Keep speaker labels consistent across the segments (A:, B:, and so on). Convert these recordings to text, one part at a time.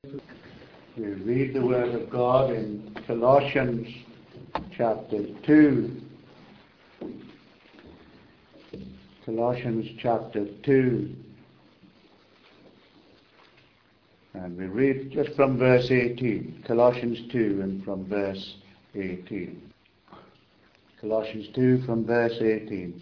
A: We read the Word of God in Colossians chapter 2. Colossians chapter 2. And we read just from verse 18. Colossians 2 and from verse 18. Colossians 2 from verse 18.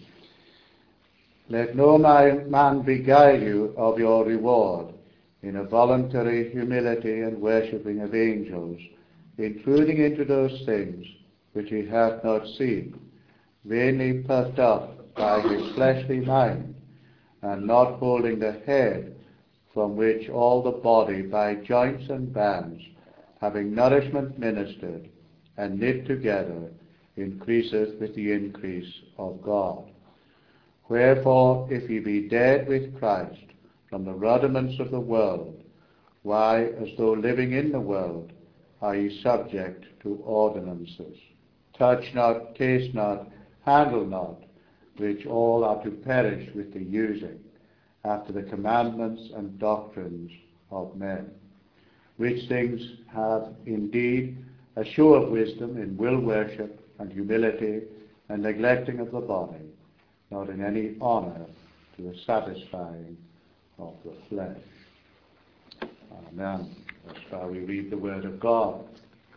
A: Let no man beguile you of your reward in a voluntary humility and worshipping of angels, intruding into those things which he hath not seen, vainly puffed up by his fleshly mind, and not holding the head, from which all the body by joints and bands, having nourishment ministered and knit together, increaseth with the increase of God. Wherefore, if ye be dead with Christ from the rudiments of the world, why, as though living in the world, are ye subject to ordinances? Touch not, taste not, handle not, which all are to perish with the using, after the commandments and doctrines of men, which things have indeed a show of wisdom in will worship and humility and neglecting of the body, not in any honour to the satisfying of the flesh. Amen. That's how we read the Word of God.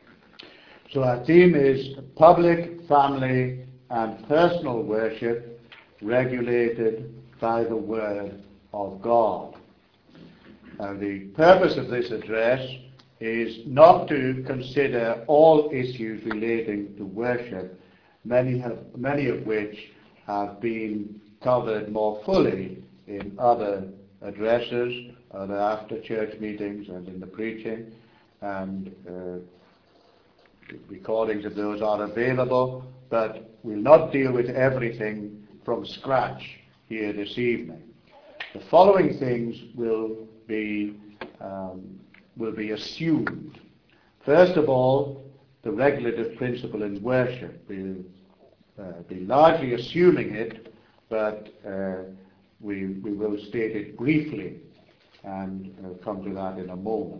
A: So our theme is public, family, and personal worship regulated by the Word of God. And the purpose of this address is not to consider all issues relating to worship, many of which have been covered more fully in other addresses, other after-church meetings, and in the preaching, and recordings of those are available, but we'll not deal with everything from scratch here this evening. The following things will be assumed. First of all, the regulative principle in worship. We'll be largely assuming it, but we will state it briefly and come to that in a moment.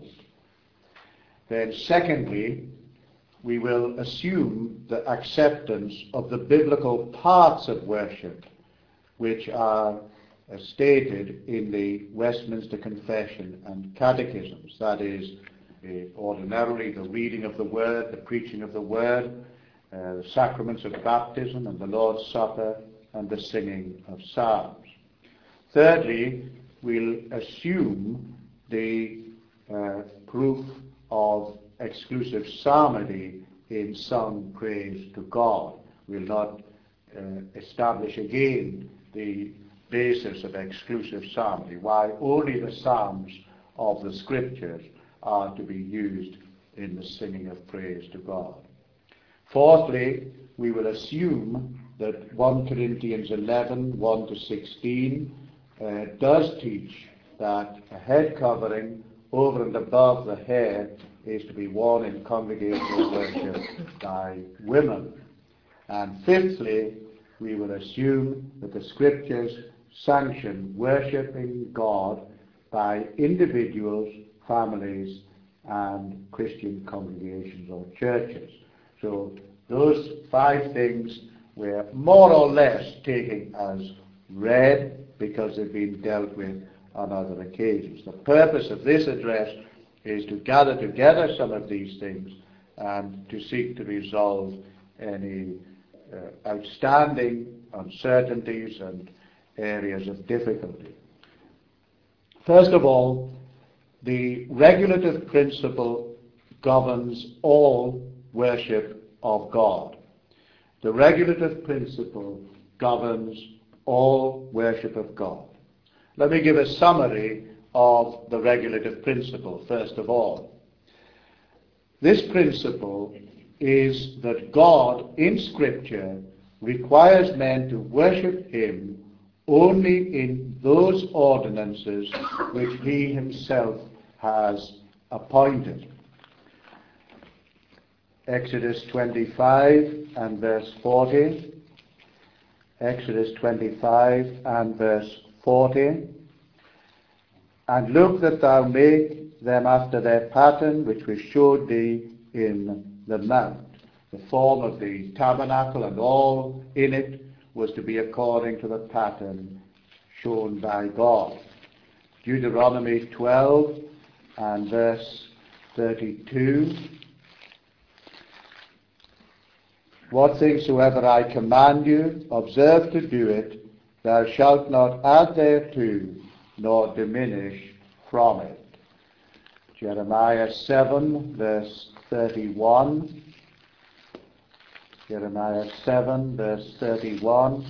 A: Then secondly, we will assume the acceptance of the biblical parts of worship, which are stated in the Westminster Confession and Catechisms. That is, ordinarily the reading of the Word, the preaching of the Word, the sacraments of baptism and the Lord's Supper, and the singing of psalms. Thirdly, we'll assume the proof of exclusive psalmody in sung praise to God. We'll not establish again the basis of exclusive psalmody, why only the psalms of the Scriptures are to be used in the singing of praise to God. Fourthly, we will assume that 1 Corinthians 11, 1 to 16 does teach that a head covering over and above the hair is to be worn in congregational worship by women. And fifthly, we will assume that the Scriptures sanction worshipping God by individuals, families, and Christian congregations or churches. So those 5 things we're more or less taking as read because they've been dealt with on other occasions. The purpose of this address is to gather together some of these things and to seek to resolve any outstanding uncertainties and areas of difficulty. First of all, the regulative principle governs all worship of God. The regulative principle governs all worship of God. Let me give a summary of the regulative principle, first of all. This principle is that God, in Scripture, requires men to worship Him only in those ordinances which He Himself has appointed. Exodus 25 and verse 40. Exodus 25 and verse 40. And look that thou make them after their pattern, which was showed thee in the mount. The form of the tabernacle and all in it was to be according to the pattern shown by God. Deuteronomy 12 and verse 32. What things soever I command you, observe to do it. Thou shalt not add thereto, nor diminish from it. Jeremiah 7, verse 31. Jeremiah 7, verse 31.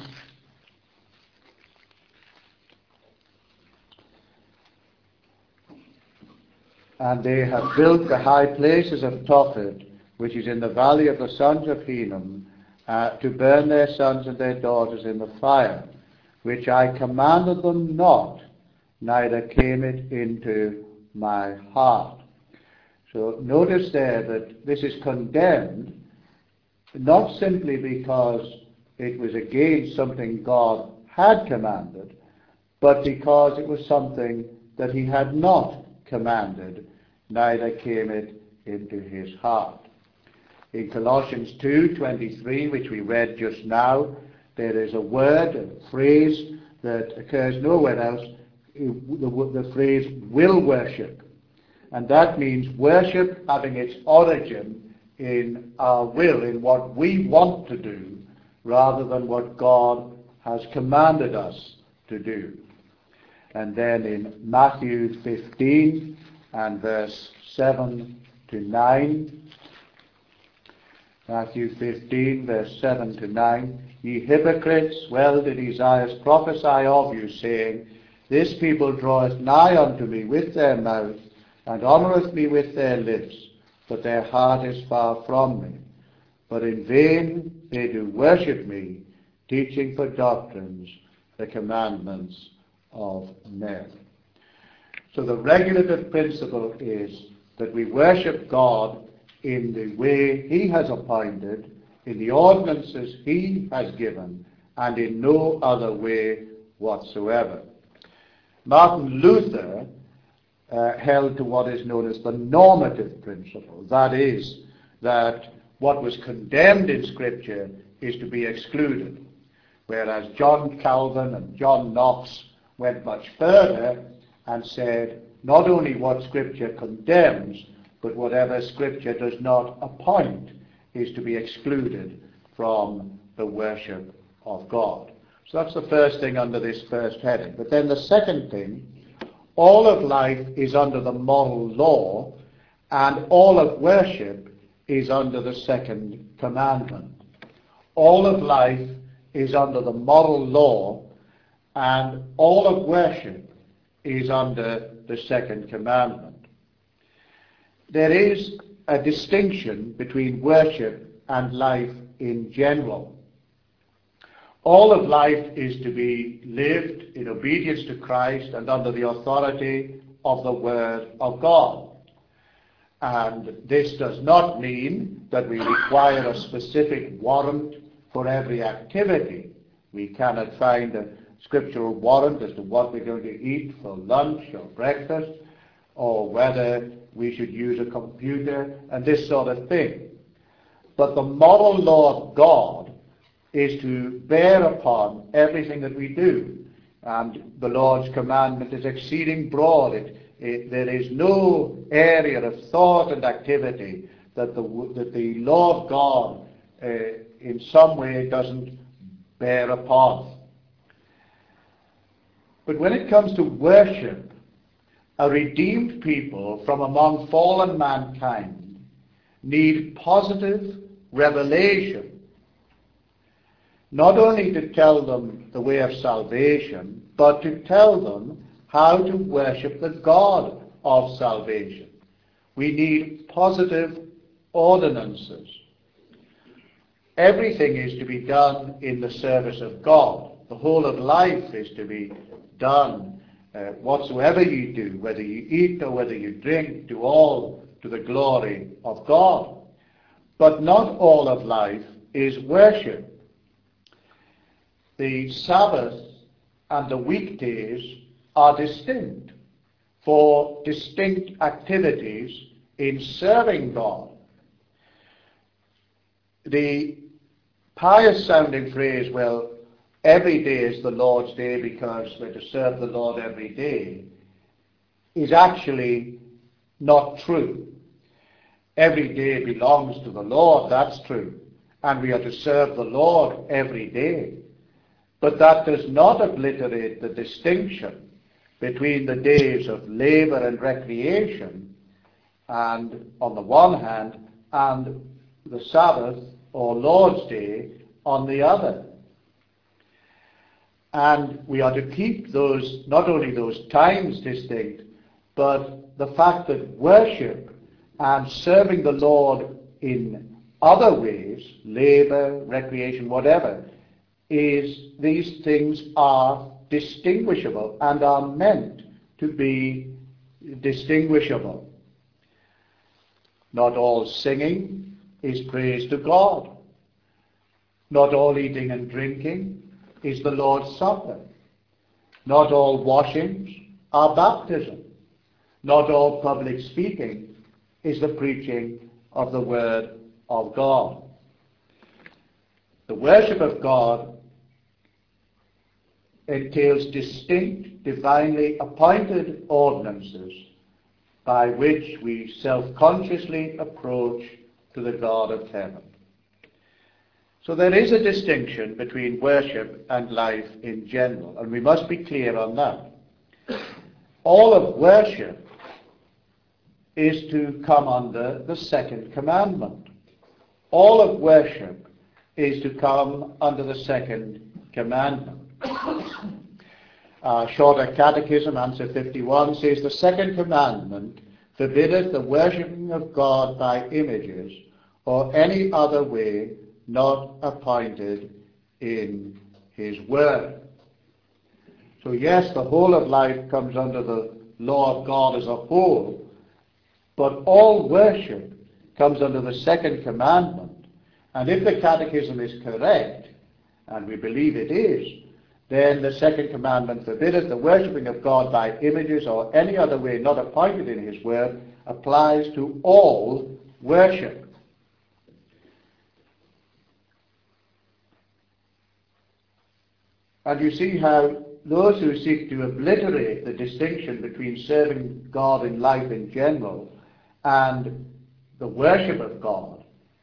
A: And they have built the high places of Tophet, which is in the valley of the sons of Hinnom, to burn their sons and their daughters in the fire, which I commanded them not, neither came it into my heart. So notice there that this is condemned, not simply because it was against something God had commanded, but because it was something that he had not commanded, neither came it into his heart. In Colossians 2:23, which we read just now, there is a word, a phrase that occurs nowhere else, the phrase will worship. And that means worship having its origin in our will, in what we want to do, rather than what God has commanded us to do. And then in Matthew 15 and verse 7 to 9, Matthew 15, verse 7 to 9, Ye hypocrites, well did Isaiah prophesy of you, saying, This people draweth nigh unto me with their mouth, and honoureth me with their lips, but their heart is far from me. But in vain they do worship me, teaching for doctrines the commandments of men. So the regulative principle is that we worship God in the way he has appointed, in the ordinances he has given, and in no other way whatsoever. Martin Luther held to what is known as the normative principle. That is, that what was condemned in Scripture is to be excluded, whereas John Calvin and John Knox went much further and said not only what Scripture condemns, but whatever Scripture does not appoint is to be excluded from the worship of God. So that's the first thing under this first heading. But then the second thing, all of life is under the moral law, and all of worship is under the second commandment. All of life is under the moral law, and all of worship is under the second commandment. There is a distinction between worship and life in general. All of life is to be lived in obedience to Christ and under the authority of the Word of God. And this does not mean that we require a specific warrant for every activity. We cannot find a scriptural warrant as to what we're going to eat for lunch or breakfast, or whether we should use a computer and this sort of thing. But the moral law of God is to bear upon everything that we do. And the Lord's commandment is exceeding broad. There is no area of thought and activity that the law of God in some way doesn't bear upon. But when it comes to worship, a redeemed people from among fallen mankind need positive revelation, not only to tell them the way of salvation, but to tell them how to worship the God of salvation. We need positive ordinances. Everything is to be done in the service of God. The whole of life is to be done. Whatsoever you do, whether you eat or whether you drink, do all to the glory of God. But not all of life is worship. The Sabbath and the weekdays are distinct. for distinct activities in serving God. The pious sounding phrase, well, every day is the Lord's day because we're to serve the Lord every day, is actually not true. Every day belongs to the Lord, that's true. And we are to serve the Lord every day. But that does not obliterate the distinction between the days of labor and recreation, and on the one hand, and the Sabbath or Lord's Day on the other. And we are to keep those, not only those times distinct, but the fact that worship and serving the Lord in other ways, labor, recreation, whatever, these things are distinguishable and are meant to be distinguishable. Not all singing is praise to God. Not all eating and drinking is the Lord's Supper. Not all washings are baptism. Not all public speaking is the preaching of the Word of God. The worship of God entails distinct, divinely appointed ordinances by which we self-consciously approach to the God of heaven. So there is a distinction between worship and life in general, and we must be clear on that. All of worship is to come under the second commandment. All of worship is to come under the second commandment. Shorter Catechism, answer 51, says, the second commandment forbiddeth the worshipping of God by images or any other way not appointed in his word. So yes, the whole of life comes under the law of God as a whole, but all worship comes under the second commandment. And if the Catechism is correct, and we believe it is, then the second commandment forbiddeth the worshipping of God by images or any other way not appointed in his word applies to all worship. And you see how those who seek to obliterate the distinction between serving God in life in general and the worship of God,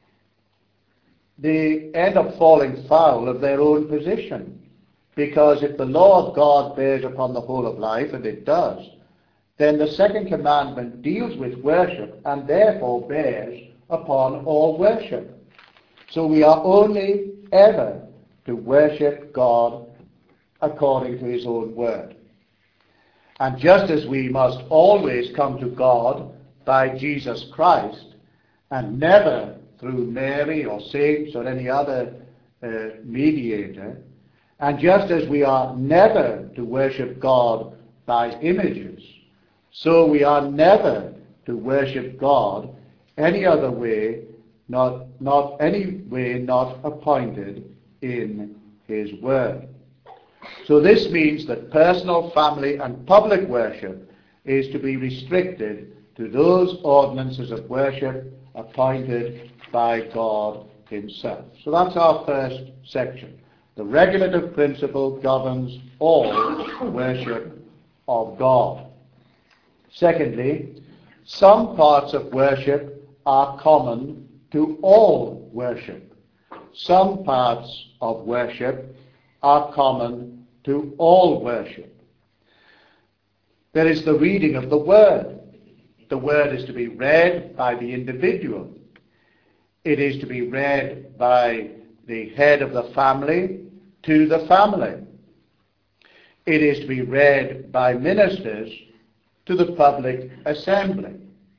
A: they end up falling foul of their own position. Because if the law of God bears upon the whole of life, and it does, then the second commandment deals with worship and therefore bears upon all worship. So we are only ever to worship God according to his own word. And just as we must always come to God by Jesus Christ, and never through Mary or saints or any other mediator, and just as we are never to worship God by images, so we are never to worship God any other way, not any way not appointed in his word. So this means that personal, family, and public worship is to be restricted to those ordinances of worship appointed by God himself. So that's our first section. The regulative principle governs all worship of God. Secondly, some parts of worship are common to all worship. Some parts of worship are common to all worship. There is the reading of the Word. The Word is to be read by the individual. It is to be read by the head of the family to the family. It is to be read by ministers to the public assembly.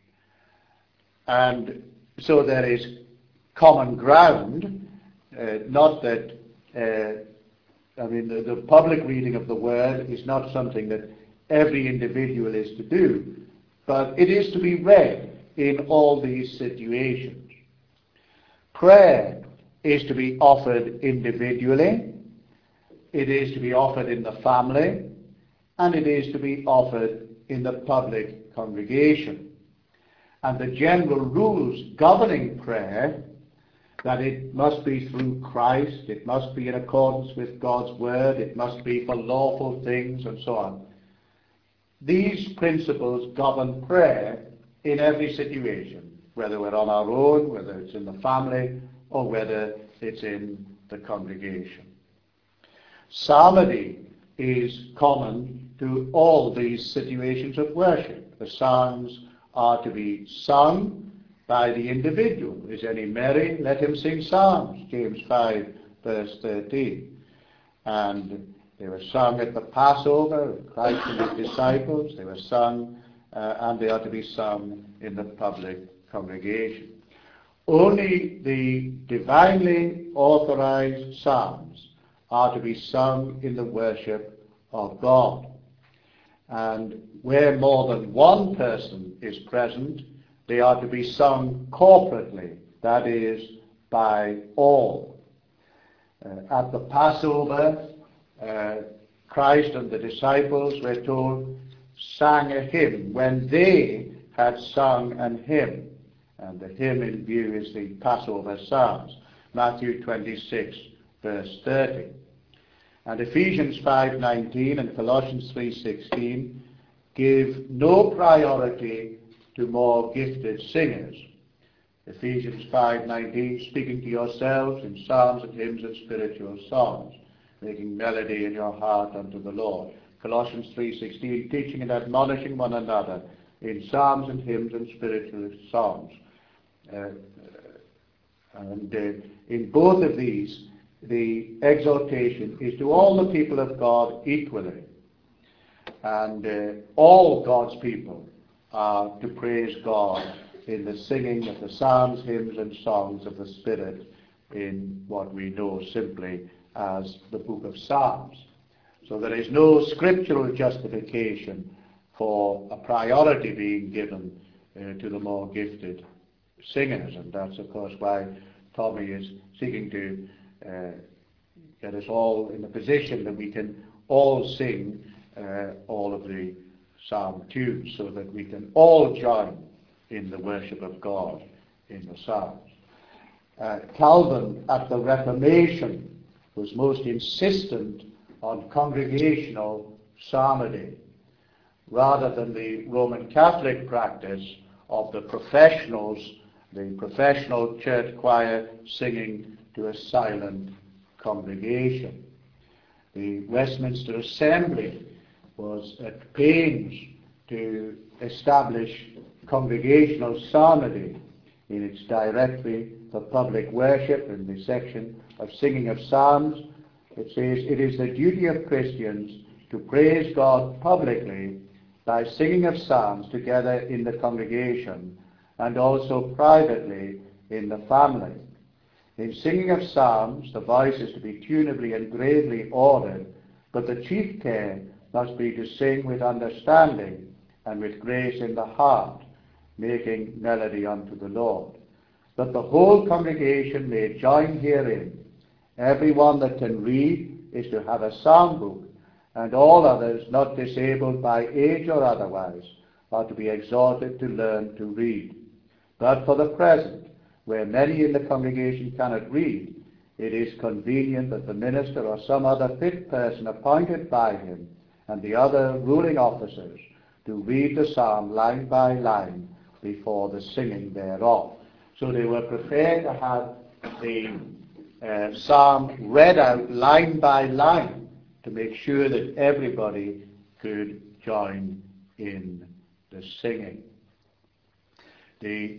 A: And so there is common ground, not that, the public reading of the Word is not something that every individual is to do, but it is to be read in all these situations. Prayer is to be offered individually, it is to be offered in the family, and it is to be offered in the public congregation. And the general rules governing prayer, that it must be through Christ, it must be in accordance with God's word, it must be for lawful things, and so on. These principles govern prayer in every situation, whether we're on our own, whether it's in the family, or whether it's in the congregation. Psalmody is common to all these situations of worship. The psalms are to be sung by the individual. Is any merry? Let him sing psalms, James 5, verse 13. And they were sung at the Passover, Christ and his disciples. They were sung, and they are to be sung in the public congregation. Only the divinely authorized psalms are to be sung in the worship of God. And where more than one person is present, they are to be sung corporately, that is, by all. At the Passover, Christ and the disciples, we're told, sang a hymn when they had sung an hymn. And the hymn in view is the Passover Psalms, Matthew 26, verse 30. And Ephesians 5:19 and Colossians 3:16 give no priority to more gifted singers. Ephesians 5:19, speaking to yourselves in psalms and hymns and spiritual songs, making melody in your heart unto the Lord. Colossians 3:16, teaching and admonishing one another in psalms and hymns and spiritual songs. In both of these, the exhortation is to all the people of God equally. And all God's people are to praise God in the singing of the psalms, hymns, and songs of the Spirit in what we know simply as the book of Psalms. So there is no scriptural justification for a priority being given to the more gifted singers. And that's, of course, why Tommy is seeking to get us all in a position that we can all sing all of the psalm tunes, so that we can all join in the worship of God in the psalms. Calvin, at the Reformation, was most insistent on congregational psalmody, rather than the Roman Catholic practice of the professional church choir singing to a silent congregation. The Westminster Assembly was at pains to establish congregational psalmody in its directory for public worship. In the section of singing of psalms, it says, "It is the duty of Christians to praise God publicly by singing of psalms together in the congregation, and also privately in the family. In singing of psalms, the voice is to be tunably and gravely ordered, but the chief care must be to sing with understanding and with grace in the heart, making melody unto the Lord. That the whole congregation may join herein. Every one that can read is to have a psalm book, and all others not disabled by age or otherwise are to be exhorted to learn to read. But for the present, where many in the congregation cannot read, it is convenient that the minister or some other fit person appointed by him and the other ruling officers to read the psalm line by line before the singing thereof." So they were prepared to have the psalm read out line by line to make sure that everybody could join in the singing. The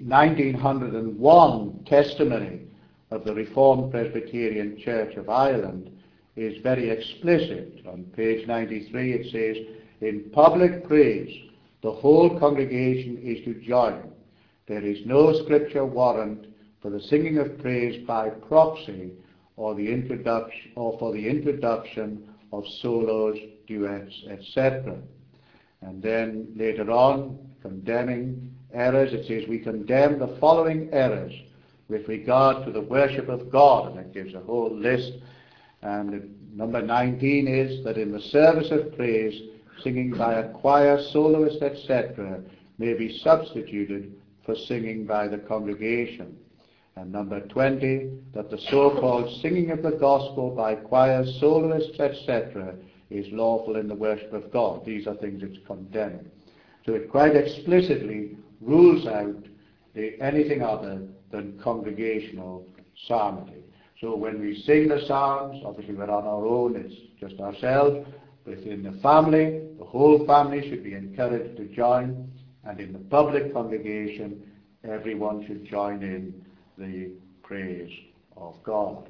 A: 1901 testimony of the Reformed Presbyterian Church of Ireland is very explicit. On page 93 it says, "In public praise, the whole congregation is to join. There is no scripture warrant for the singing of praise by proxy or for the introduction of solos, duets, etc." And then later on, condemning errors, it says, "We condemn the following errors with regard to the worship of God," and it gives a whole list. And number 19 is that in the service of praise, singing by a choir, soloist, etc., may be substituted for singing by the congregation. And number 20, that the so-called singing of the gospel by choirs, soloists, etc., is lawful in the worship of God. These are things it's condemning. So it quite explicitly rules out anything other than congregational psalmody. So when we sing the psalms, obviously we're on our own, it's just ourselves. Within the family, the whole family should be encouraged to join, and in the public congregation, everyone should join in the praise of God.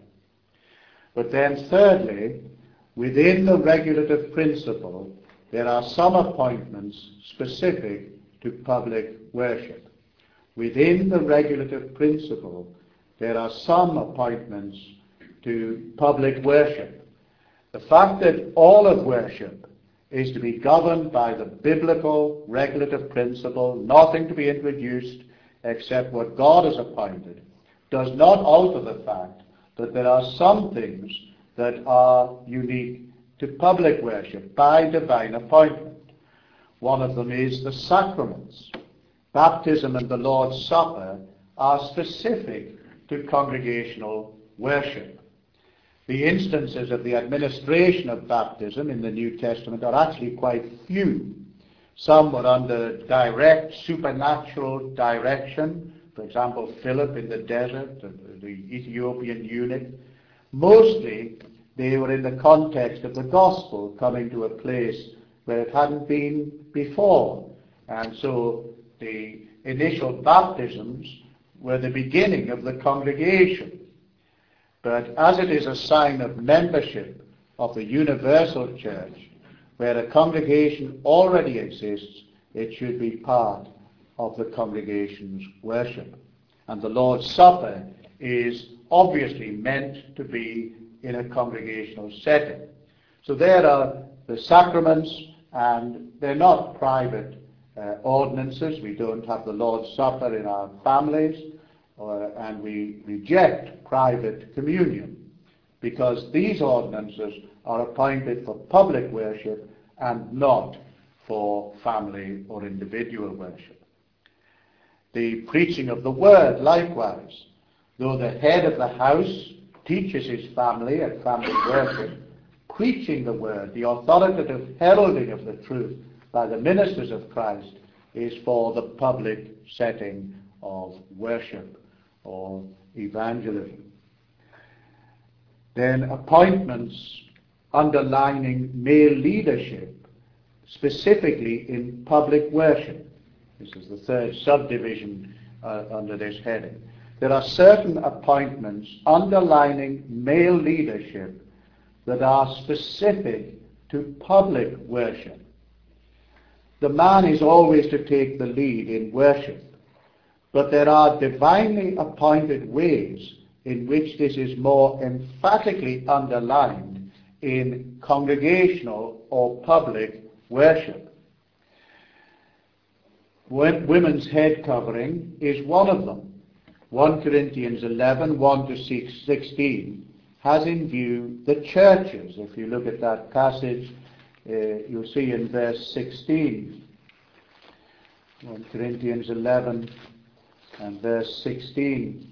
A: But then thirdly, within the regulative principle, there are some appointments specific to public worship. Within the regulative principle, there are some appointments to public worship. The fact that all of worship is to be governed by the biblical regulative principle, nothing to be introduced except what God has appointed, does not alter the fact that there are some things that are unique to public worship by divine appointment. One of them is the sacraments. Baptism and the Lord's Supper are specific to congregational worship. The instances of the administration of baptism in the New Testament are actually quite few. Some were under direct supernatural direction. For example, Philip in the desert, the Ethiopian eunuch. Mostly, they were in the context of the gospel coming to a place where it hadn't been before. And so the initial baptisms were the beginning of the congregation. But as it is a sign of membership of the universal church, where a congregation already exists, it should be part of the congregation's worship. And the Lord's Supper is obviously meant to be in a congregational setting. So there are the sacraments, and they're not private ordinances. We don't have the Lord's Supper in our families, and we reject private communion, because these ordinances are appointed for public worship and not for family or individual worship. The preaching of the word, likewise, though the head of the house teaches his family at family worship, preaching the word, the authoritative heralding of the truth by the ministers of Christ, is for the public setting of worship or evangelism. Then appointments underlining male leadership, specifically in public worship. This is the third subdivision under this heading. There are certain appointments underlining male leadership that are specific to public worship. The man is always to take the lead in worship, but there are divinely appointed ways in which this is more emphatically underlined in congregational or public worship. Women's head covering is one of them. 1 Corinthians 11, 1 to 16 has in view the churches. If you look at that passage, you'll see in verse 16, 1 Corinthians 11 and verse 16.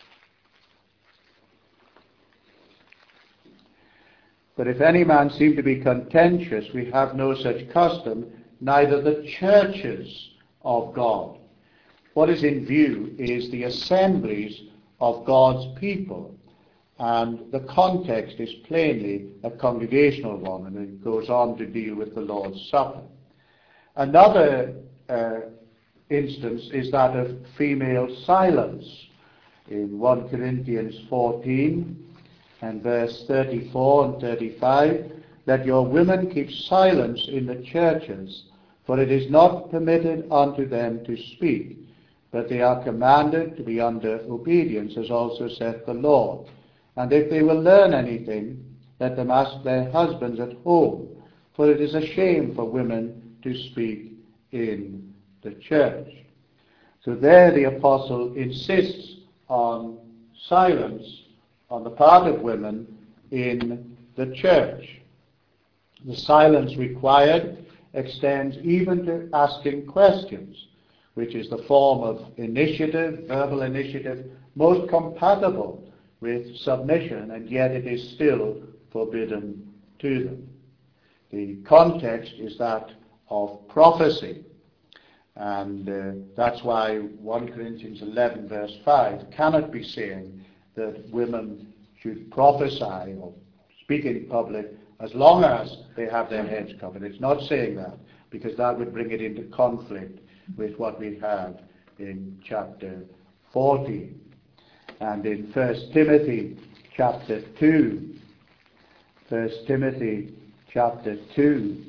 A: But if any man seem to be contentious, we have no such custom, neither the churches of God. What is in view is the assemblies of God's people, and the context is plainly a congregational one, and it goes on to deal with the Lord's Supper. Another instance is that of female silence. In 1 Corinthians 14 and verse 34 and 35, let your women keep silence in the churches, for it is not permitted unto them to speak, but they are commanded to be under obedience, as also saith the Lord. And if they will learn anything, let them ask their husbands at home, for it is a shame for women to speak in the church. So there the apostle insists on silence on the part of women in the church. The silence required extends even to asking questions, which is the form of initiative, verbal initiative, most compatible with submission, and yet it is still forbidden to them. The context is that of prophecy, and that's why 1 Corinthians 11 verse 5 cannot be saying that women should prophesy or speak in public as long as they have their heads covered. It's not saying that, because that would bring it into conflict with what we have in chapter 14. And in 1 Timothy chapter 2, 1 Timothy chapter 2,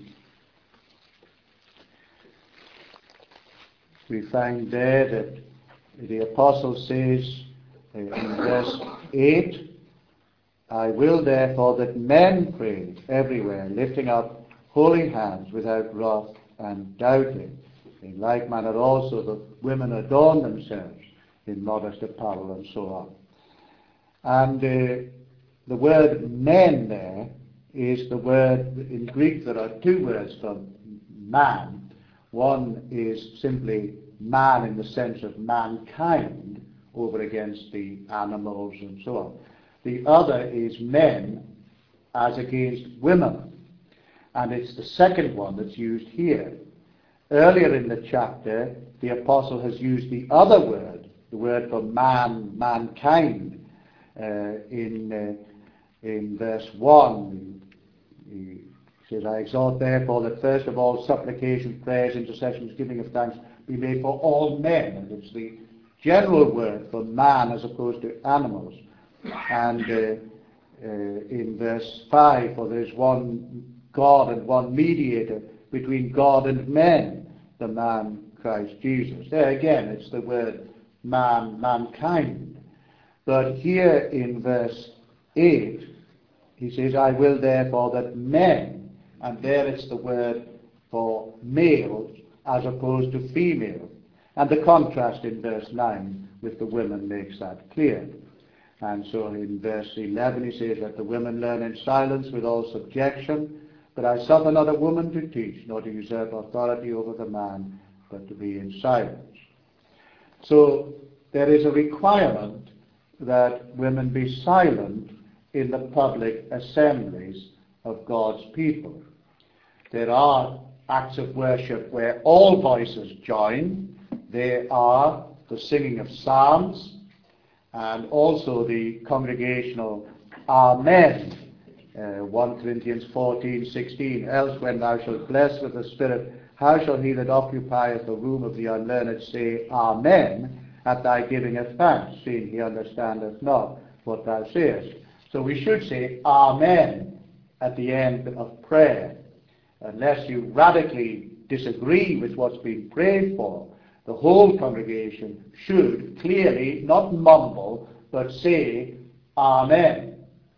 A: we find there that the apostle says in verse 8, I will therefore that men pray everywhere, lifting up holy hands without wrath and doubting. In like manner also the women adorn themselves in modest apparel and so on. And the word men there is the word, in Greek there are two words for man. One is simply man in the sense of mankind over against the animals and so on. The other is men as against women. And it's the second one that's used here. Earlier in the chapter, the apostle has used the other word, the word for man, mankind. In verse 1, he says, I exhort therefore that first of all supplications, prayers, intercessions, giving of thanks be made for all men. And it's the general word for man as opposed to animals. And in verse 5, for there is one God and one mediator between God and men, the man Christ Jesus. There again, it's the word man, mankind. But here in verse 8, he says, I will therefore that men, and there it's the word for males as opposed to female. And the contrast in verse 9 with the women makes that clear. And so in verse 11 he says, let the women learn in silence with all subjection, but I suffer not a woman to teach, nor to usurp authority over the man, but to be in silence. So there is a requirement that women be silent in the public assemblies of God's people. There are acts of worship where all voices join. There are the singing of psalms and also the congregational Amen. 1 Corinthians 14:16. Else when thou shalt bless with the Spirit, how shall he that occupieth the room of the unlearned say Amen at thy giving of thanks, seeing he understandeth not what thou sayest? So we should say Amen at the end of prayer. Unless you radically disagree with what's being prayed for, the whole congregation should clearly not mumble, but say Amen.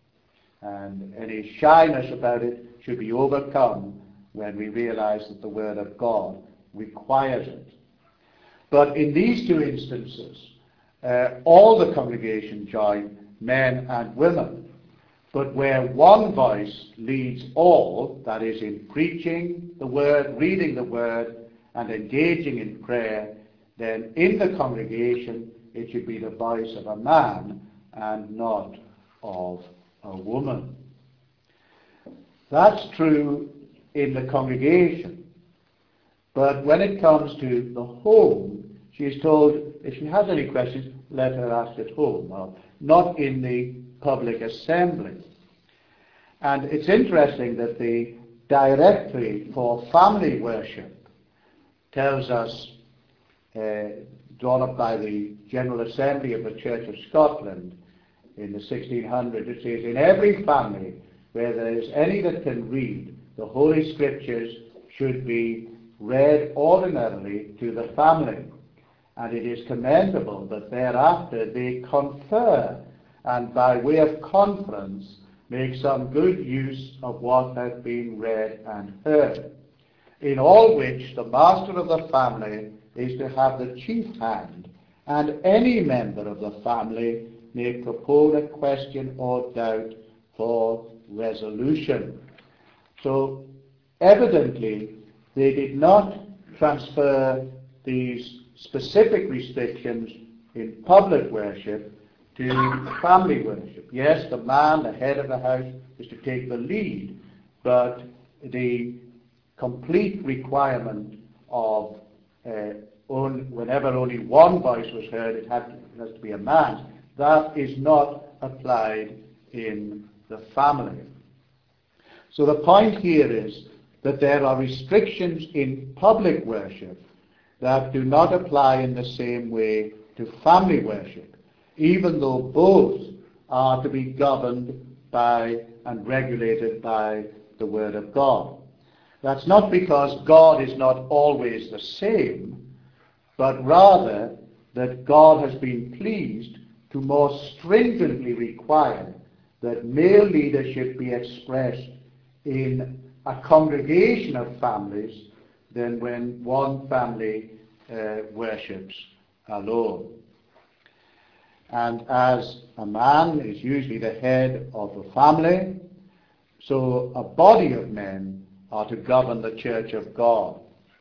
A: And any shyness about it should be overcome when we realize that the Word of God requires it. But in these two instances, all the congregation join, men and women. But where one voice leads all, that is in preaching the Word, reading the Word, and engaging in prayer, then in the congregation it should be the voice of a man and not of a woman. That's true in the congregation. But when it comes to the home, she is told if she has any questions, let her ask at home, or not in the public assembly. And it's interesting that the directory for family worship tells us, drawn up by the General Assembly of the Church of Scotland in the 1600s, it says, in every family where there is any that can read, the Holy Scriptures should be read ordinarily to the family. And it is commendable that thereafter they confer, and by way of conference make some good use of what has been read and heard. In all which the master of the family is to have the chief hand, and any member of the family may propose a question or doubt for resolution. So evidently they did not transfer these specific restrictions in public worship to family worship. Yes, the man, the head of the house, is to take the lead, but the complete requirement of whenever only one voice was heard, it has to be a man's. That is not applied in the family. So the point here is that there are restrictions in public worship that do not apply in the same way to family worship, even though both are to be governed by and regulated by the Word of God. That's not because God is not always the same, but rather that God has been pleased to more stringently require that male leadership be expressed in a congregation of families than when one family worships alone. And as a man is usually the head of a family, so a body of men are to govern the church of God.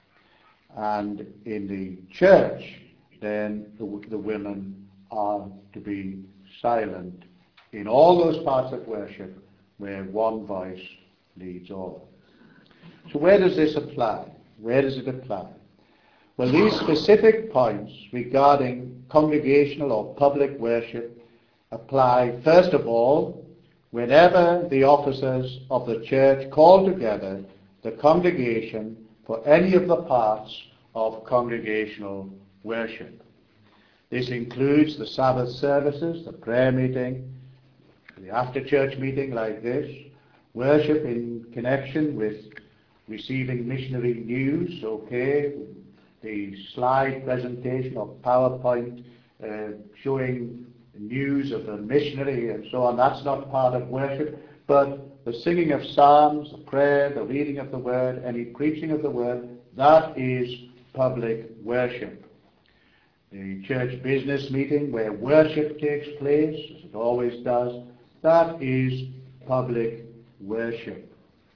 A: And in the church, then the women are to be silent in all those parts of worship where one voice leads all. So where does this apply? Where does it apply? Well, these specific points regarding congregational or public worship apply, first of all, whenever the officers of the church call together the congregation for any of the parts of congregational worship. This includes the Sabbath services, the prayer meeting, the after-church meeting like this, worship in connection with receiving missionary news, the slide presentation or PowerPoint showing news of the missionary and so on. That's not part of worship, but the singing of psalms, the prayer, the reading of the word, any preaching of the word, that is public worship. The church business meeting where worship takes place, as it always does, that is public worship.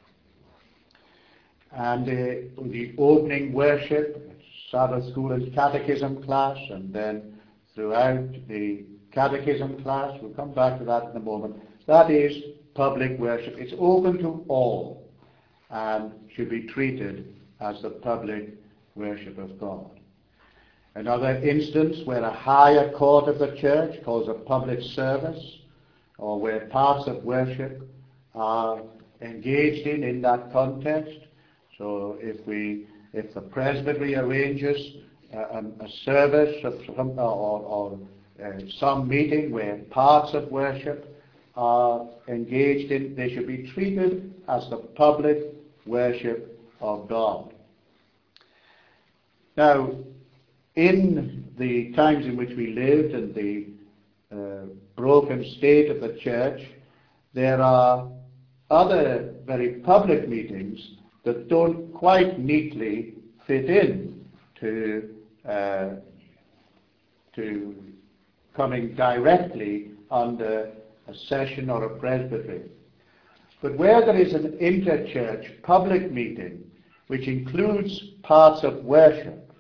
A: And the opening worship, Sabbath school and catechism class, and then throughout the catechism class, we'll come back to that in a moment, that is public worship. It's open to all and should be treated as the public worship of God. Another instance where a higher court of the church calls a public service, or where parts of worship are engaged in that context. So if the presbytery arranges a service or some meeting where parts of worship are engaged in, they should be treated as the public worship of God. Now, in the times in which we lived and the broken state of the church, there are other very public meetings that don't quite neatly fit in to coming directly under a session or a presbytery. But where there is an inter-church public meeting which includes parts of worship,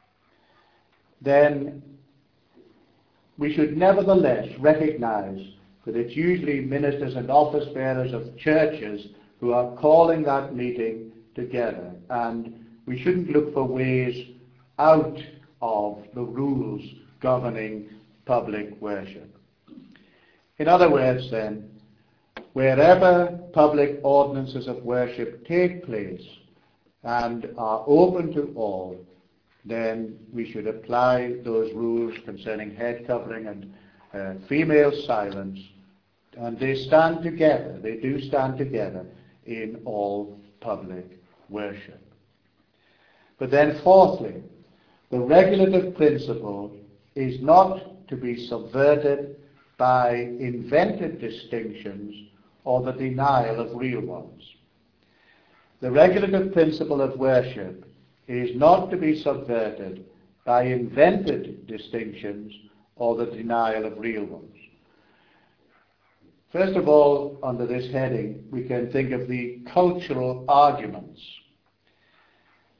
A: then we should nevertheless recognize that it's usually ministers and office bearers of churches who are calling that meeting together, and we shouldn't look for ways out of the rules governing public worship. In other words, then, wherever public ordinances of worship take place and are open to all, then we should apply those rules concerning head covering and female silence, and they stand together, they do stand together in all public worship. But then fourthly, the regulative principle is not to be subverted by invented distinctions or the denial of real ones. The regulative principle of worship is not to be subverted by invented distinctions or the denial of real ones. First of all, under this heading, we can think of the cultural arguments.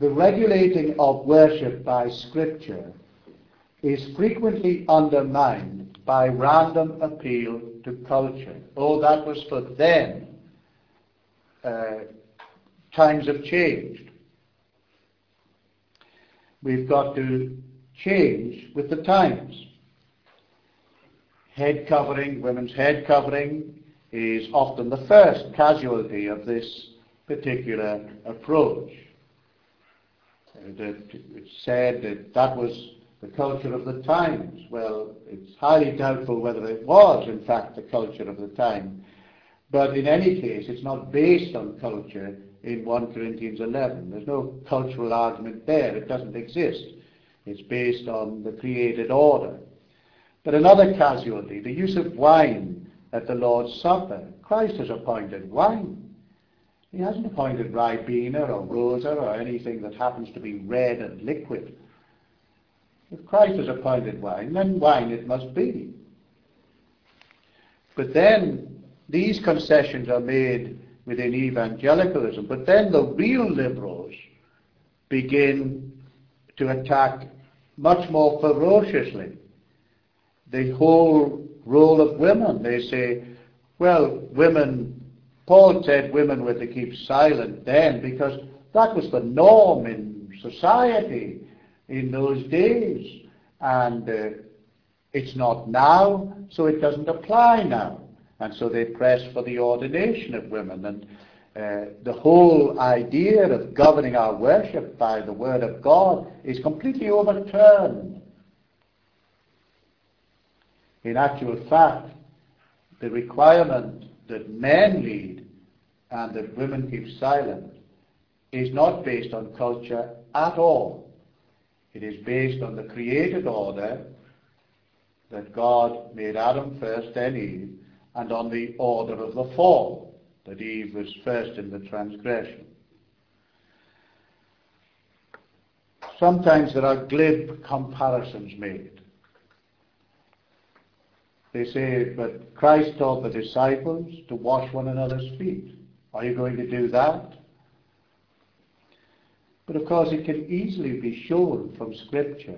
A: the regulating of worship by Scripture is frequently undermined by random appeal to culture. Oh, that was for then. Times have changed. We've got to change with the times. Head covering, women's head covering, is often the first casualty of this particular approach. It's said that that was the culture of the times. Well, it's highly doubtful whether it was, in fact, the culture of the time. But in any case, it's not based on culture in 1 Corinthians 11. There's no cultural argument there. It doesn't exist. It's based on the created order. But another casualty, the use of wine at the Lord's Supper. Christ has appointed wine. He hasn't appointed Ribena or Rosa or anything that happens to be red and liquid. If Christ has appointed wine, then wine it must be. But then these concessions are made within evangelicalism. But then the real liberals begin to attack much more ferociously the whole role of women. They say, well, women, Paul said women were to keep silent then because that was the norm in society in those days, and it's not now, so it doesn't apply now. And so they press for the ordination of women, and the whole idea of governing our worship by the Word of God is completely overturned. In actual fact, the requirement that men lead and that women keep silent is not based on culture at all. It is based on the created order that God made Adam first, then Eve, and on the order of the fall, that Eve was first in the transgression. Sometimes there are glib comparisons made. They say, but Christ taught the disciples to wash one another's feet. Are you going to do that? But of course it can easily be shown from Scripture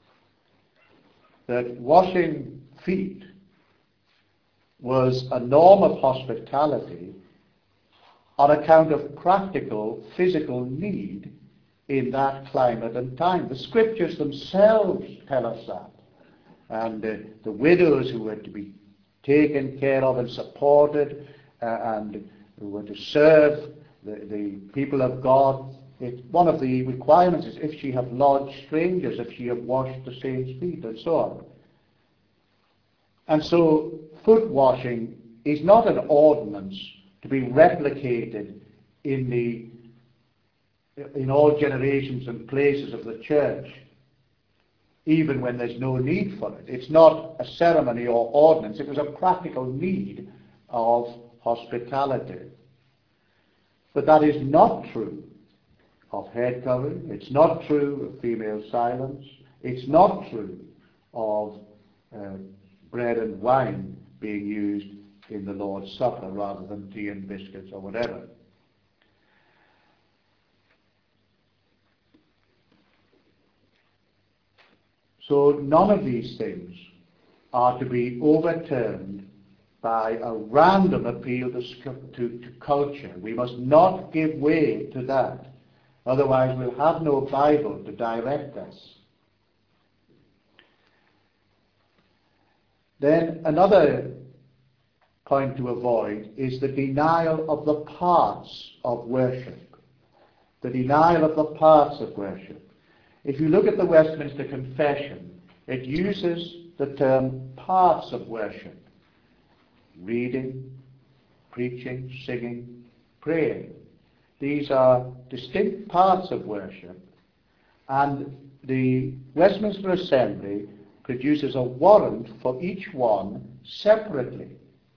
A: that washing feet was a norm of hospitality on account of practical, physical need in that climate and time. The Scriptures themselves tell us that. And the widows who were to be taken care of and supported and who were to serve the people of God, one of the requirements is if she have lodged strangers, if she have washed the saints' feet, and so on. And so foot washing is not an ordinance to be replicated in all generations and places of the church, even when there's no need for it. It's not a ceremony or ordinance. It was a practical need of hospitality. But that is not true of head covering. It's not true of female silence. It's not true of bread and wine being used in the Lord's Supper rather than tea and biscuits or whatever. So none of these things are to be overturned by a random appeal to culture. We must not give way to that. Otherwise we'll have no Bible to direct us. Then another point to avoid is the denial of the parts of worship. The denial of the parts of worship. If you look at the Westminster Confession, it uses the term parts of worship. Reading, preaching, singing, praying. These are distinct parts of worship, and the Westminster Assembly produces a warrant for each one separately.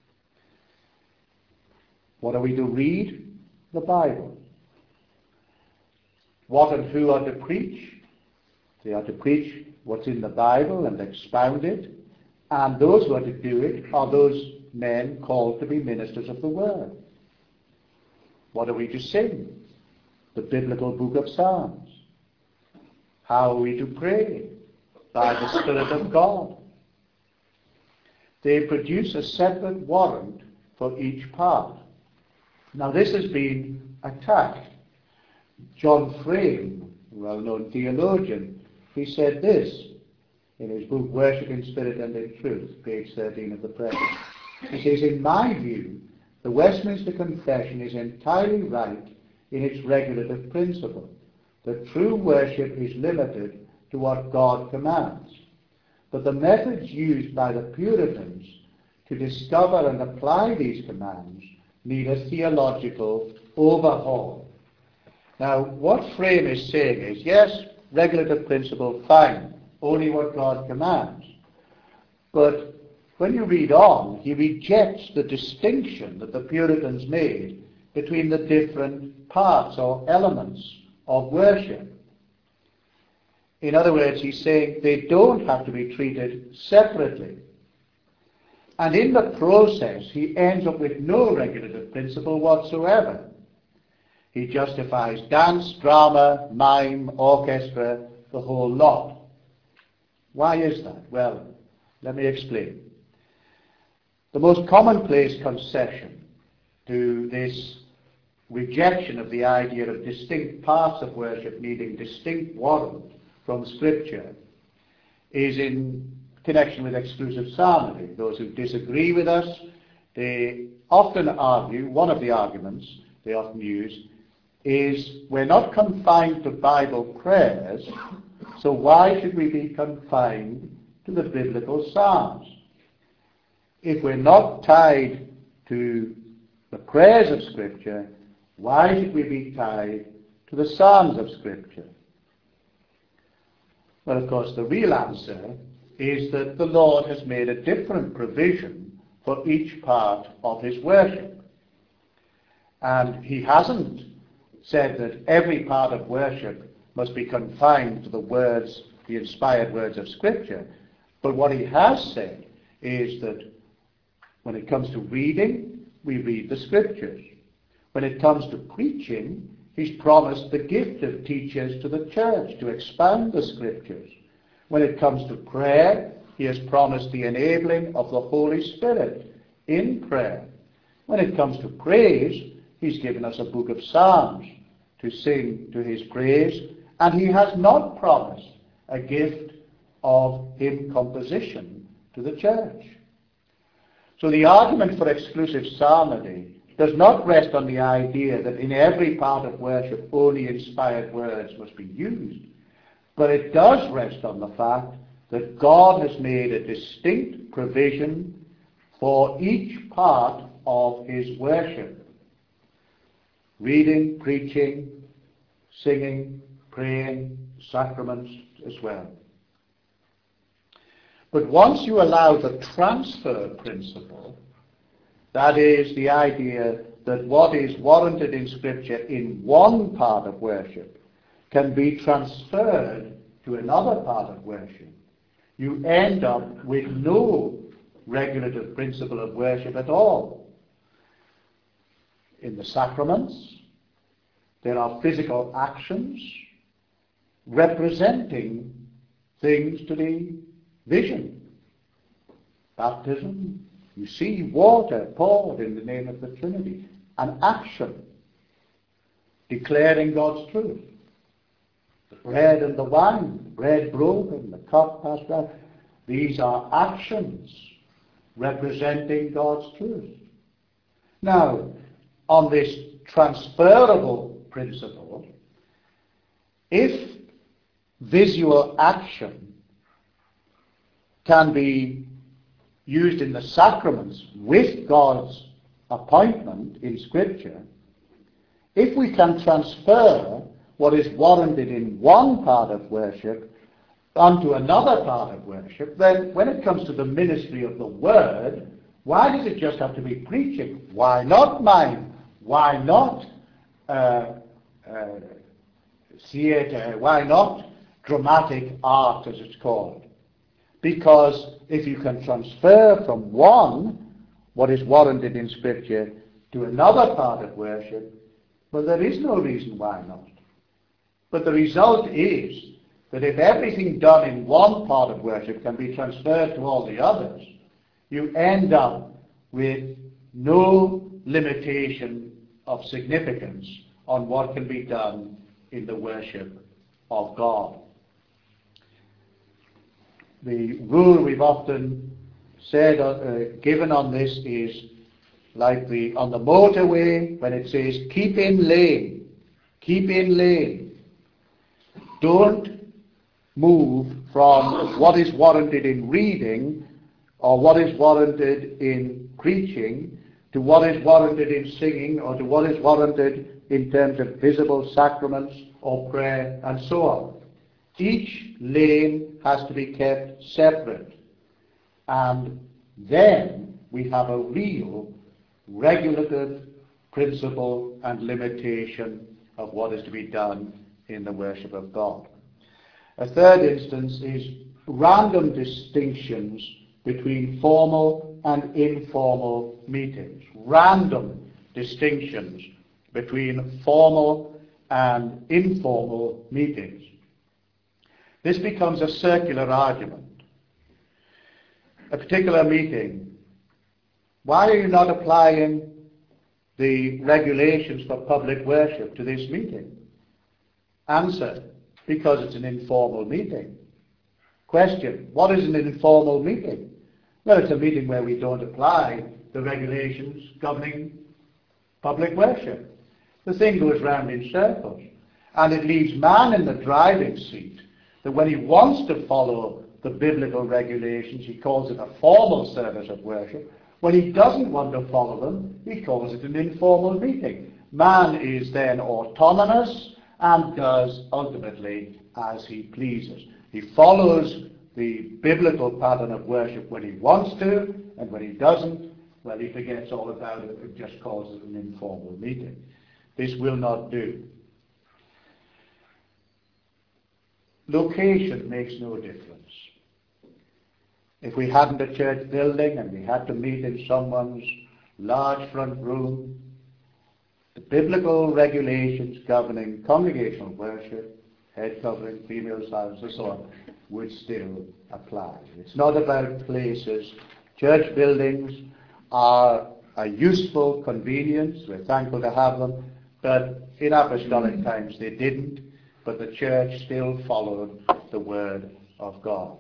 A: What are we to read? The Bible. What and who are to preach? They are to preach what's in the Bible and expound it, and those who are to do it are those men called to be ministers of the Word. What are we to sing? The biblical book of Psalms. How are we to pray? By the Spirit of God. They produce a separate warrant for each part. Now this has been attacked. John Frame, a well-known theologian, he said this in his book Worship in Spirit and in Truth, page 13 of the preface. He says, in my view, the Westminster Confession is entirely right in its regulative principle, that true worship is limited to what God commands. But the methods used by the Puritans to discover and apply these commands need a theological overhaul. Now, what Frame is saying is, yes, regulative principle, fine, only what God commands. But when you read on, he rejects the distinction that the Puritans made between the different parts or elements of worship. In other words, he's saying they don't have to be treated separately. And in the process, he ends up with no regulative principle whatsoever. He justifies dance, drama, mime, orchestra, the whole lot. Why is that? Well, let me explain. The most commonplace concession to this rejection of the idea of distinct parts of worship needing distinct warrant from Scripture is in connection with exclusive psalmody. Those who disagree with us, they often argue, one of the arguments they often use is, we're not confined to Bible prayers, so why should we be confined to the biblical psalms? If we're not tied to the prayers of Scripture, why should we be tied to the psalms of Scripture? Well, of course, the real answer is that the Lord has made a different provision for each part of his worship. And he hasn't said that every part of worship must be confined to the words, the inspired words of Scripture. But what he has said is that when it comes to reading, we read the Scriptures. When it comes to preaching, he's promised the gift of teachers to the church to expand the Scriptures. When it comes to prayer, he has promised the enabling of the Holy Spirit in prayer. When it comes to praise, he's given us a book of Psalms to sing to his praise, and he has not promised a gift of hymn composition to the church. So the argument for exclusive psalmody does not rest on the idea that in every part of worship only inspired words must be used, but it does rest on the fact that God has made a distinct provision for each part of his worship. Reading, preaching, singing, praying, sacraments as well. But once you allow the transfer principle, that is the idea that what is warranted in Scripture in one part of worship can be transferred to another part of worship, you end up with no regulative principle of worship at all. In the sacraments, there are physical actions representing things to be vision. Baptism, you see water poured in the name of the Trinity. An action declaring God's truth. The bread and the wine, the bread broken, the cup passed round. These are actions representing God's truth. Now, on this transferable principle, if visual action can be used in the sacraments with God's appointment in Scripture, if we can transfer what is warranted in one part of worship onto another part of worship, then when it comes to the ministry of the Word, why does it just have to be preaching? Why not mime? Why not theatre? Why not dramatic art, as it's called? Because if you can transfer from one, what is warranted in Scripture, to another part of worship, well, there is no reason why not. But the result is that if everything done in one part of worship can be transferred to all the others, you end up with no limitation of significance on what can be done in the worship of God. The rule we've often said, given on this is like on the motorway when it says keep in lane, keep in lane. Don't move from what is warranted in reading or what is warranted in preaching to what is warranted in singing or to what is warranted in terms of visible sacraments or prayer and so on. Each lane has to be kept separate, and then we have a real regulative principle and limitation of what is to be done in the worship of God. A third instance is random distinctions between formal and informal meetings. Random distinctions between formal and informal meetings. This becomes a circular argument. A particular meeting. Why are you not applying the regulations for public worship to this meeting? Answer, because it's an informal meeting. Question, what is an informal meeting? Well, it's a meeting where we don't apply the regulations governing public worship. The thing goes round in circles, and it leaves man in the driving seat, that when he wants to follow the biblical regulations, he calls it a formal service of worship. When he doesn't want to follow them, he calls it an informal meeting. Man is then autonomous and does ultimately as he pleases. He follows the biblical pattern of worship when he wants to, and when he doesn't, well, he forgets all about it and just calls it an informal meeting. This will not do. Location makes no difference. If we hadn't a church building and we had to meet in someone's large front room, the biblical regulations governing congregational worship, head covering, female silence, and so on, would still apply. It's not about places. Church buildings are a useful convenience. We're thankful to have them. But in apostolic times they didn't. But the church still followed the word of God.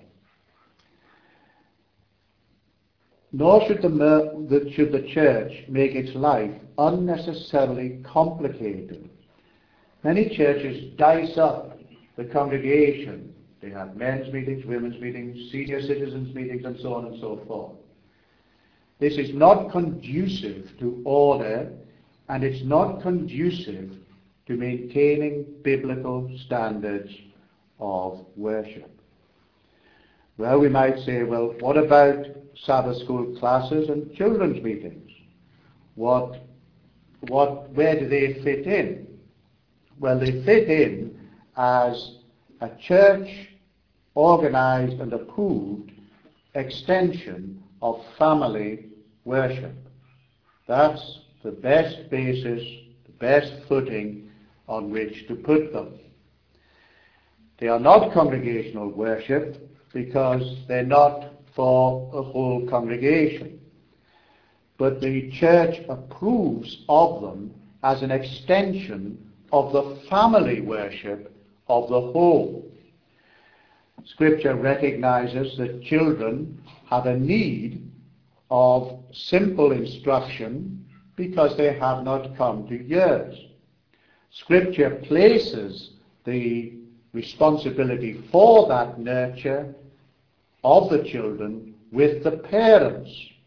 A: Nor should the church make its life unnecessarily complicated. Many churches dice up the congregation. They have men's meetings, women's meetings, senior citizens meetings, and so on and so forth. This is not conducive to order, and it's not conducive to maintaining biblical standards of worship. Well, we might say, well, what about Sabbath school classes and children's meetings? Where do they fit in? Well, they fit in as a church organized and approved extension of family worship. That's the best basis, the best footing on which to put them. They are not congregational worship because they're not for a whole congregation. But the church approves of them as an extension of the family worship of the whole. Scripture recognizes that children have a need of simple instruction because they have not come to years. Scripture places the responsibility for that nurture of the children with the parents.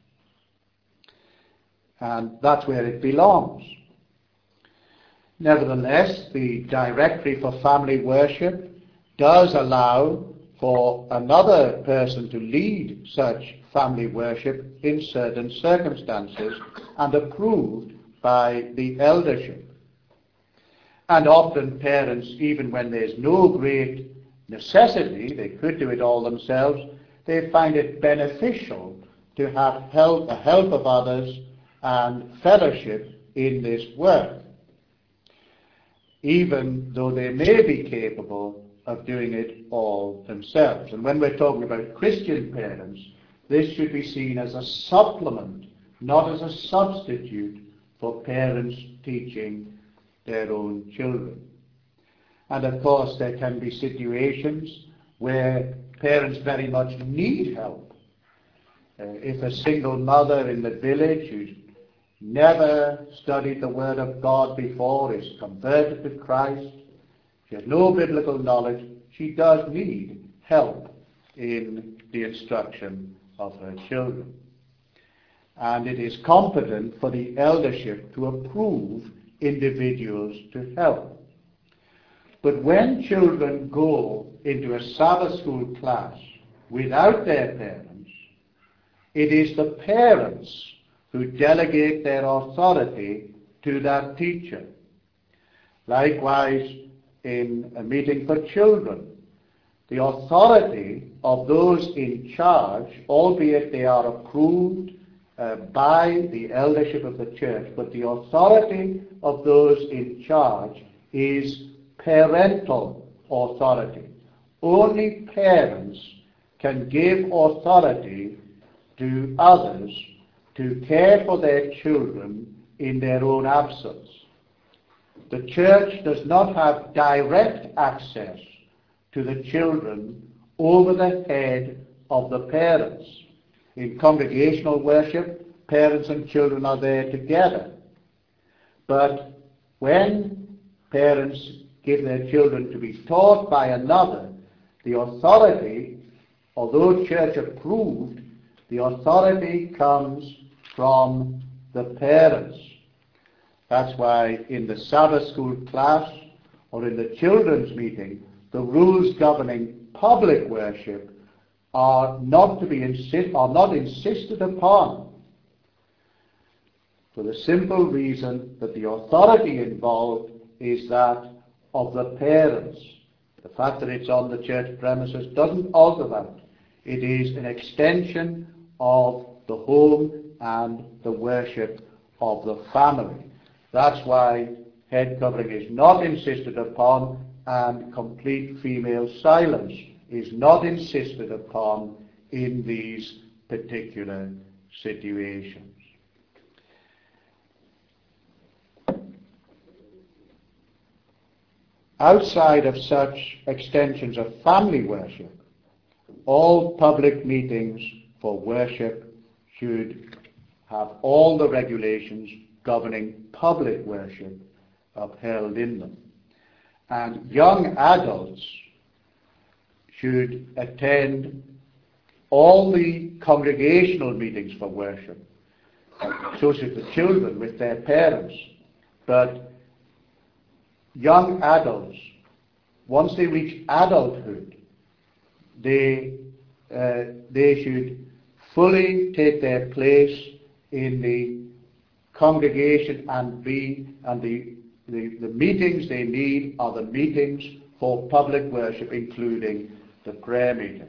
A: And that's where it belongs. Nevertheless, the Directory for Family Worship does allow for another person to lead such family worship in certain circumstances and approved by the eldership. And often parents, even when there's no great necessity, they could do it all themselves, they find it beneficial to have the help of others and fellowship in this work, even though they may be capable of doing it all themselves. And when we're talking about Christian parents, this should be seen as a supplement, not as a substitute for parents teaching their own children. And of course there can be situations where parents very much need help. If a single mother in the village who's never studied the Word of God before is converted to Christ, she has no biblical knowledge, she does need help in the instruction of her children. And it is competent for the eldership to approve individuals to help. But when children go into a Sabbath school class without their parents, it is the parents who delegate their authority to that teacher. Likewise, in a meeting for children, the authority of those in charge, albeit they are approved by the eldership of the church, but the authority of those in charge is parental authority. Only parents can give authority to others to care for their children in their own absence. The church does not have direct access to the children over the head of the parents. In congregational worship, parents and children are there together. But when parents give their children to be taught by another, the authority, although church approved, the authority comes from the parents. That's why in the Sabbath school class or in the children's meeting, the rules governing public worship are not insisted upon, for the simple reason that the authority involved is that of the parents. The fact that it's on the church premises doesn't alter that. It is an extension of the home and the worship of the family. That's why head covering is not insisted upon, and complete female silence is not insisted upon in these particular situations. Outside of such extensions of family worship, all public meetings for worship should have all the regulations governing public worship upheld in them. And young adults should attend all the congregational meetings for worship, associate the children with their parents. But young adults, once they reach adulthood, they should fully take their place in the congregation, and the meetings they need are the meetings for public worship, including the prayer meeting.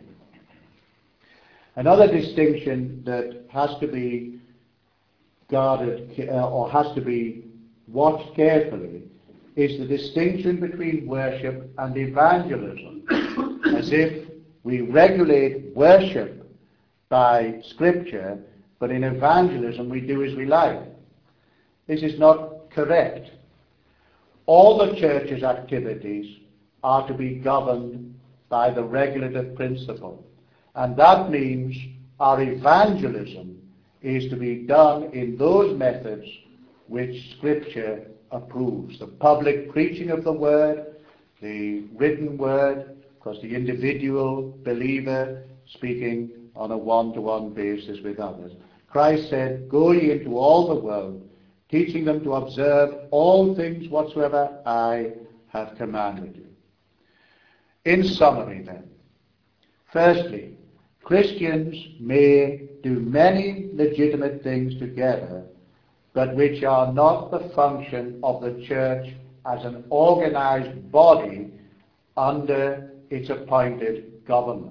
A: Another distinction that has to be guarded or has to be watched carefully is the distinction between worship and evangelism. As if we regulate worship by Scripture, but in evangelism we do as we like. This is not correct. All the church's activities are to be governed by the regulative principle. And that means our evangelism is to be done in those methods which Scripture approves. The public preaching of the Word, the written Word, because the individual believer speaking on a one-to-one basis with others. Christ said, "Go ye into all the world, teaching them to observe all things whatsoever I have commanded you." In summary then, firstly, Christians may do many legitimate things together, but which are not the function of the church as an organized body under its appointed government.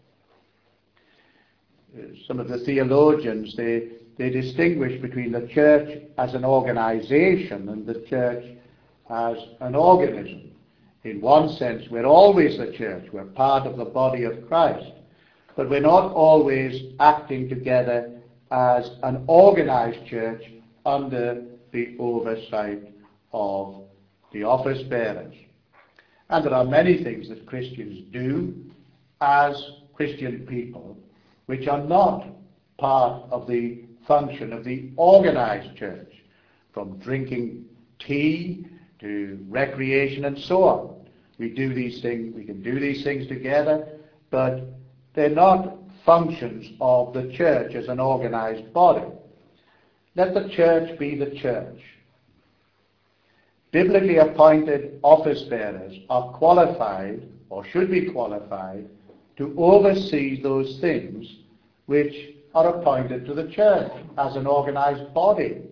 A: Some of the theologians, they distinguish between the church as an organization and the church as an organism. In one sense, we're always the church. We're part of the body of Christ. But we're not always acting together as an organized church under the oversight of the office bearers. And there are many things that Christians do as Christian people which are not part of the function of the organized church, from drinking tea to recreation and so on. We do these things, we can do these things together, but they're not functions of the church as an organized body. Let the church be the church. Biblically appointed office bearers are qualified, or should be qualified, to oversee those things which are appointed to the church as an organized body.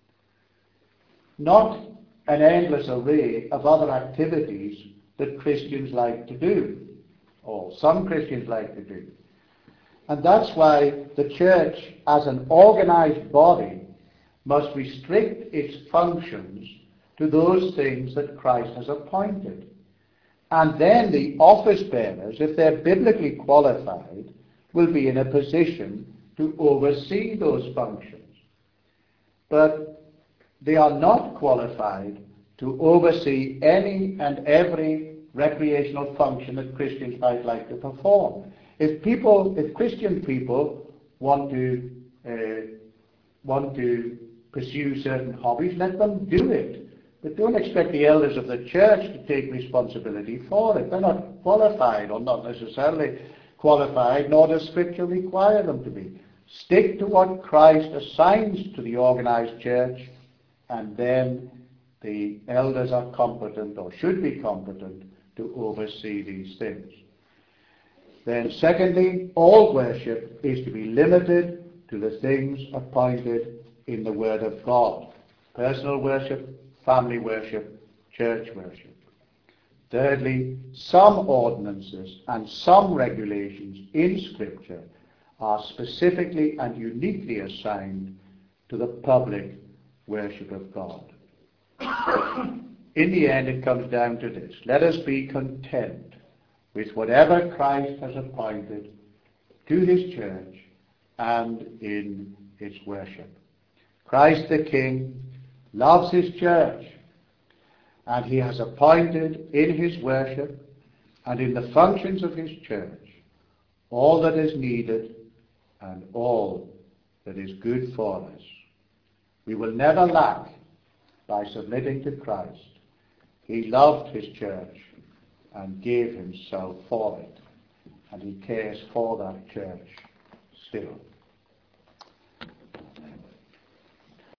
A: Not an endless array of other activities that Christians like to do, or some Christians like to do. And that's why the church as an organized body must restrict its functions to those things that Christ has appointed. And then the office bearers, if they're biblically qualified, will be in a position to oversee those functions. But they are not qualified to oversee any and every recreational function that Christians might like to perform. If Christian people want to pursue certain hobbies, let them do it. But don't expect the elders of the church to take responsibility for it. They're not qualified, or not necessarily qualified, nor does Scripture require them to be. Stick to what Christ assigns to the organized church, and then the elders are competent, or should be competent, to oversee these things. Then secondly, all worship is to be limited to the things appointed in the Word of God. Personal worship, family worship, church worship. Thirdly, some ordinances and some regulations in Scripture are specifically and uniquely assigned to the public worship of God. In the end, it comes down to this. Let us be content with whatever Christ has appointed to his church and in its worship. Christ the King loves his church, and he has appointed in his worship and in the functions of his church all that is needed and all that is good for us. We will never lack by submitting to Christ. He loved his church and gave himself for it, and he cares for that church still.